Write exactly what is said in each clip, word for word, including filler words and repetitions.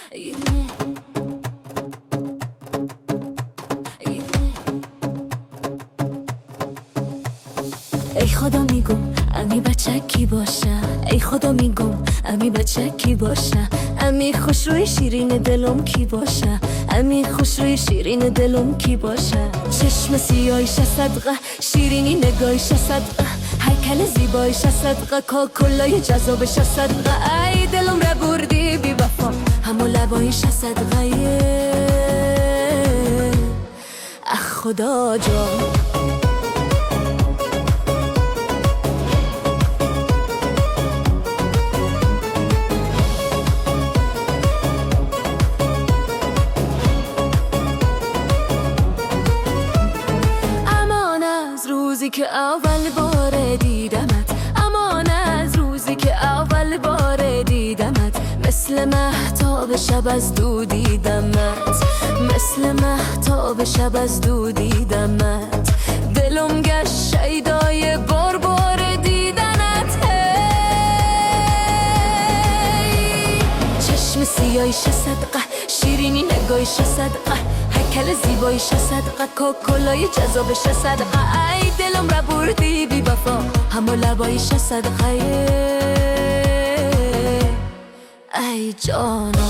ای خدا میگم امی بچه کی باشه، ای خدا میگم امی بچه کی باشه، امی خوش روی شیرین دلم کی باشه، امی خوش روی شیرین دلم کی باشه. چشم سیاهیش صدقه، شیرینی نگاهیش صدقه، هیکل زیباییش صدقه، کاکلای جذابش صدقه. ای دلم را بردی بی وفا، همو لباییش صدقه. اخ خدا جان که اول بار دیدمت، امان از روزی که اول بار دیدمت، مثل مهتاب شب از دو دیدمت، مثل مهتاب شب از دو دیدمت. دلم گشت شیدای بار بار دیدنت. هی چشم سیاهیش صدقه، شیرینی نگاهیش صدقه، هیکل زیباییش صدقه، کاکلای جذابش صدقه. ای دلم را بردی بی وفا، همو لباییش صدقه. ای جانا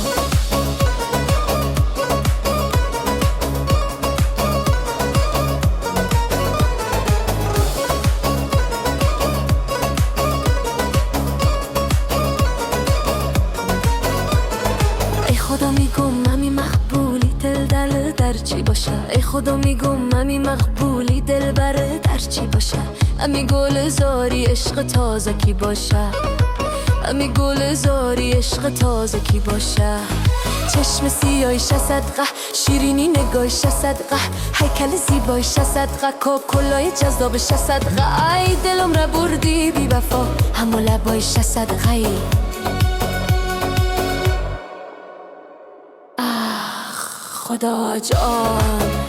ای خدا میگم امی مقبولی دل دل در چی باشه، ای خدا میگم امی مقبولی دل بره در چی باشه، امی گل زاری عشق تازه کی باشه، امی گل زاری عشق تازه کی باشه. چشم سیاهیش صدقه، شیرینی نگاهیش صدقه، هیکل زیباییش صدقه، کاکلای جذابش صدقه. ای دلم را بردی بی وفا، همو لباییش صدقه. آخ خدا جان